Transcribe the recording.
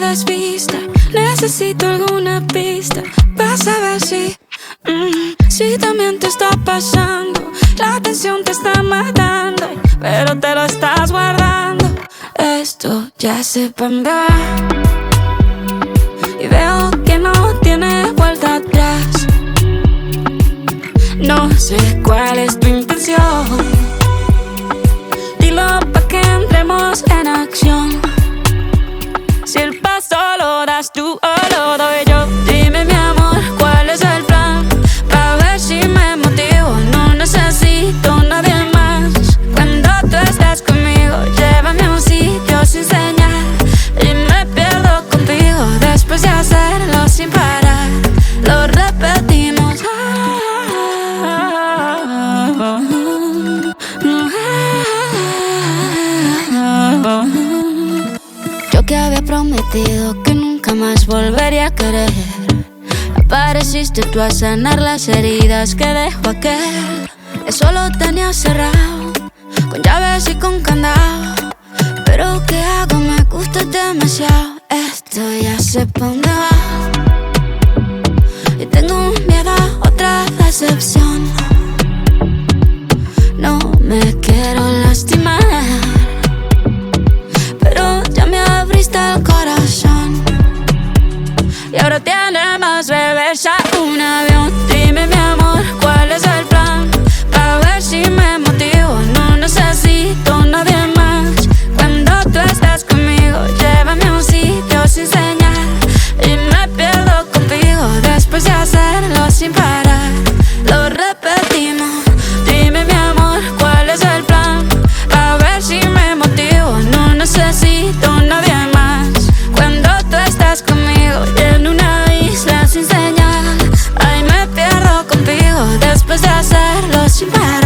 desvista. Necesito alguna pista para saber si también te está pasando. La tensión te está matando, pero te lo estás guardando. Esto ya se va y veo que no tiene vuelta atrás. No sé cuál es tu intención, dilo pa' que entremos en acción. Si el paso lo das tú o lo doy yo, dime mi amor, ¿cuál es el plan? Pa' ver si me motivo, no necesito nadie más. Cuando tú estás conmigo, llévame a un sitio sin señal y me pierdo contigo. Después de hacerlo sin parar, lo repetimos. Yo que había prometido que nunca más volvería a querer, apareciste tú a sanar las heridas que dejó aquel. Eso lo tenía cerrado, con llaves y con candado. Pero ¿qué hago? Me gusta demasiado. Esto ya sé pa' dónde va y tengo miedo a otra decepción. No me quiero lastimar, pero ya me abriste el corazón y ahora tiene más reversa un avión. Dime mi amor, ¿cuál es el plan? Pa' ver si me motivo, no necesito nadie más. Cuando tú estás conmigo, llévame a un sitio sin señal y me pierdo contigo. Después de hacerlo sin parar, lo repetimos. Dime mi amor, ¿cuál es el plan? Pa' ver si me motivo, no necesito nadie más. Cuando tú estás conmigo, en una isla sin señal, ay, me pierdo contigo. Después de hacerlo sin parar.